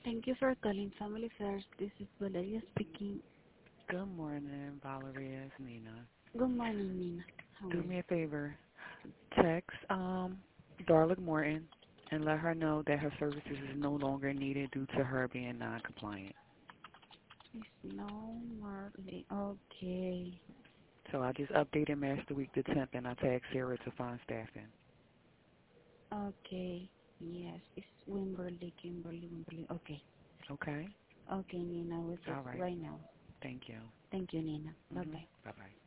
Thank you for calling Family First. This is Valeria speaking. Good morning, Valeria. It's Nina. Good morning, Nina. How are Do you? me a favor. Text Darla Morton and let her know that her services is no longer needed due to her being non-compliant. It's no more okay. So I just updated Master Week the 10th and I tagged Sarah to find staffing. Okay. Yes, it's Wimberley, Kimberly, Wimberley. Okay. Okay? Okay, Nina, we'll All text right. right now. Thank you. Thank you, Nina. Bye bye. Bye-bye.